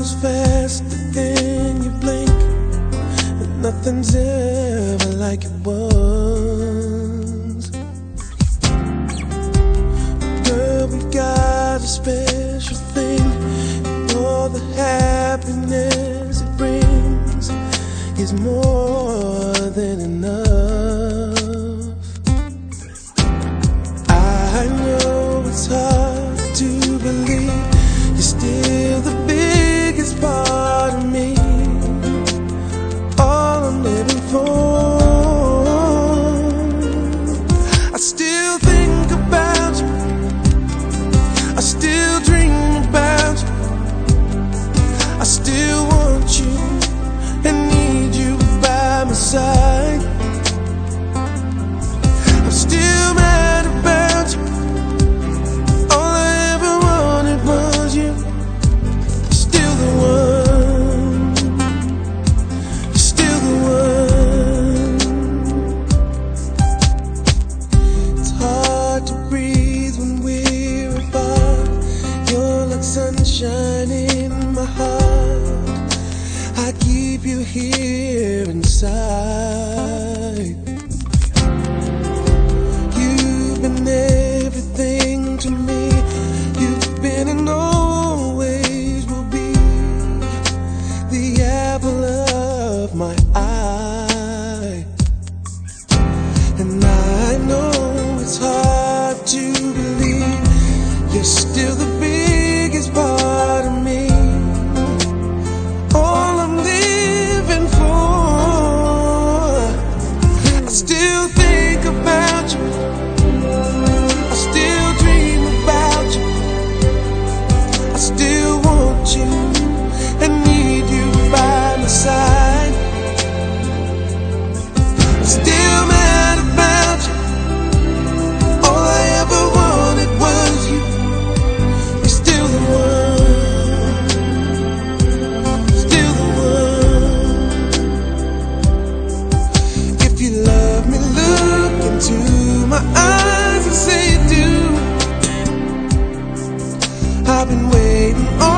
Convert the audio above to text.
goes faster than you blink, but nothing's ever like it was. Girl, we got a special thing, and all the happiness it brings is more than enough. I know it's hard to believe you're still the biggest part of me, all I'm living for. I still think about you, I still dream about you, I still want you and need you by my side. I'm still mad about you, all I ever wanted was you. You're still the one, you're still the one. It's hard to breathe when we're apart. You're like sunshine in my heart, I keep you here inside. You've been everything to me, you've been and always will be the apple of my eye. And I know it's hard to believe you're still the biggest part of me, all I'm living for. I still think about you, I still dream about you, I still want you and need you by my side. I'm still mad about you, all I ever wanted was you. You're still the one, still the one. If you love me, look into my eyes and say you do. I've been waiting all